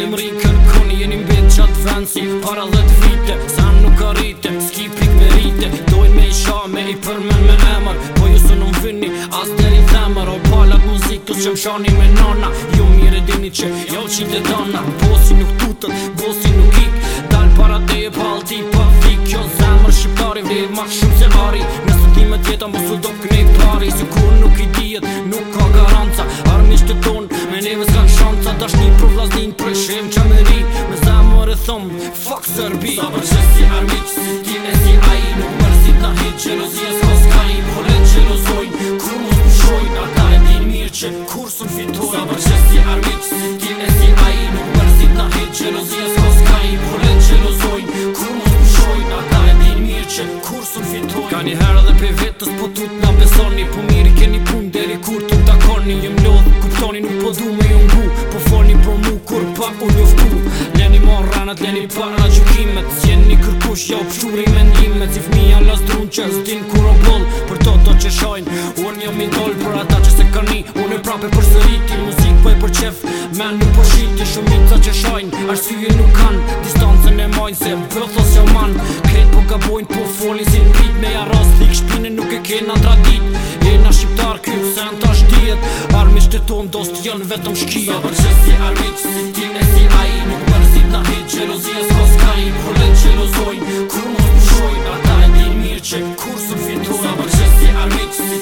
Jeni mri kërkoni, jeni mbet qatë vend si para 10 vite. Sa nuk arrite, s'ki pik me rite. Dojnë me i shame, i përmen me emër. Po ju së nuk vini, as deri themër. O palat muzikës që më shani me nana. Jo mire dini që jo qite dana. Bosi nuk tutët, bosi nuk ik. Dal para teje pa alti pa fik. Jo zemër shqiptari vlerë ma shumë se ari. Nësë ti me tjeta mos u do kënej pari. Si kur nuk i dijet, nuk ka garanca. Armisht të tonë, me neve s'kan shanca. Dashni për vlasnin, për shem që me ri. Me zemër e thëmë, fuck Serbi. Sa për që si armiq, si tine si aji. Nuk mërzit na hit, gjelozia s'ka s'kajin. Por e gjelozojnë, kur mos pushojnë. Ata e din mirë që kur sun fitojnë. Sa për që si armiq, si tine si aji. Nuk mërzit na hit, gjelozia s'ka s'kajin. Por e gjelozojnë, kur mos pushojnë. Ata e din mirë që kur sun fitojnë. Ka një herë dhe pe vetës po tut nga besoni. Po miri keni pun deri kur t'u takoni. Jem lodh, kuptoni nuk po du me ju ngu. Po foni për mu kur pa u njoftu. Leni ma ranat, leni para gjukimet. S'jeni kërkush, ja u pshuri mendimet. Si fmija las drun që s'din kur o boll. Për to që shajnë, unë jam idol. Për ata që se kani, unë e prape për sëriti. Muzik po e për qef, men nuk po shiti. Shumica që shajnë, arsye nuk kanë. Distancën e majnë se bëthos jo man. Kret po gabojnë, po folin si n'prit. Me jaras thik shpine nuk e kena tradit. Jena shqiptar kyp, sen tash dijet. Armisht e ton dost janë vetëm shkijet. Sa për që si armiq, si tine si aji. Nuk mërzit na hit, gjelozia s'ka s'kajin. Por le gjelozojnë, kur mos pushojnë. Ata e din mirë që kur sun fitojnë. Sa për që si armiq, si